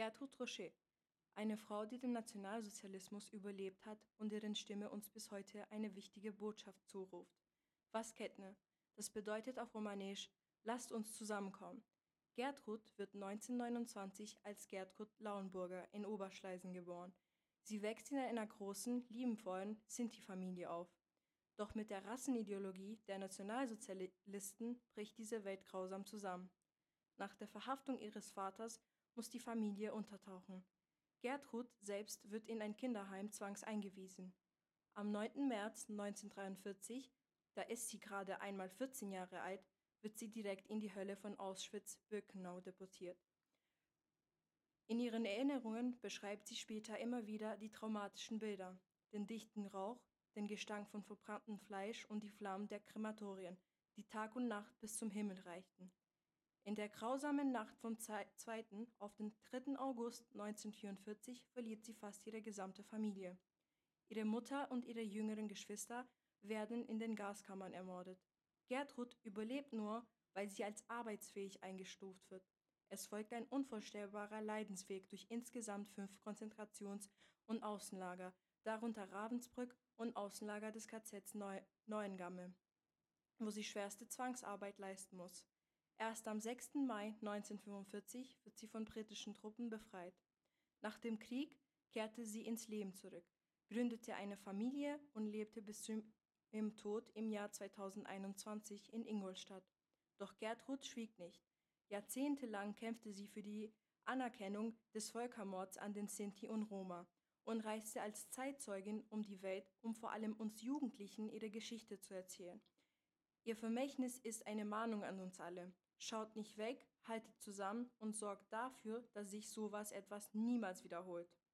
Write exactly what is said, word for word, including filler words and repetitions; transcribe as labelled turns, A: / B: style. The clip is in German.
A: Gertrud Rochet, eine Frau, die den Nationalsozialismus überlebt hat und deren Stimme uns bis heute eine wichtige Botschaft zuruft. Vasketne, das bedeutet auf Romanisch „Lasst uns zusammenkommen“. Gertrud wird neunzehnhundertneunundzwanzig als Gertrud Lauenburger in Oberschleisen geboren. Sie wächst in einer großen, liebenvollen Sinti-Familie auf. Doch mit der Rassenideologie der Nationalsozialisten bricht diese Welt grausam zusammen. Nach der Verhaftung ihres Vaters muss die Familie untertauchen. Gertrud selbst wird in ein Kinderheim zwangseingewiesen. Am neunten März neunzehnhundertdreiundvierzig, da ist sie gerade einmal vierzehn Jahre alt, wird sie direkt in die Hölle von Auschwitz-Birkenau deportiert. In ihren Erinnerungen beschreibt sie später immer wieder die traumatischen Bilder, den dichten Rauch, den Gestank von verbranntem Fleisch und die Flammen der Krematorien, die Tag und Nacht bis zum Himmel reichten. In der grausamen Nacht vom zweiten auf den dritten August neunzehnhundertvierundvierzig verliert sie fast ihre gesamte Familie. Ihre Mutter und ihre jüngeren Geschwister werden in den Gaskammern ermordet. Gertrud überlebt nur, weil sie als arbeitsfähig eingestuft wird. Es folgt ein unvorstellbarer Leidensweg durch insgesamt fünf Konzentrations- und Außenlager, darunter Ravensbrück und Außenlager des K Z Neu Neuengamme, wo sie schwerste Zwangsarbeit leisten muss. Erst am sechsten Mai neunzehnhundertfünfundvierzig wird sie von britischen Truppen befreit. Nach dem Krieg kehrte sie ins Leben zurück, gründete eine Familie und lebte bis zum im Tod im Jahr zweitausendeinundzwanzig in Ingolstadt. Doch Gertrud schwieg nicht. Jahrzehntelang kämpfte sie für die Anerkennung des Völkermords an den Sinti und Roma und reiste als Zeitzeugin um die Welt, um vor allem uns Jugendlichen ihre Geschichte zu erzählen. Ihr Vermächtnis ist eine Mahnung an uns alle. Schaut nicht weg, haltet zusammen und sorgt dafür, dass sich sowas etwas niemals wiederholt.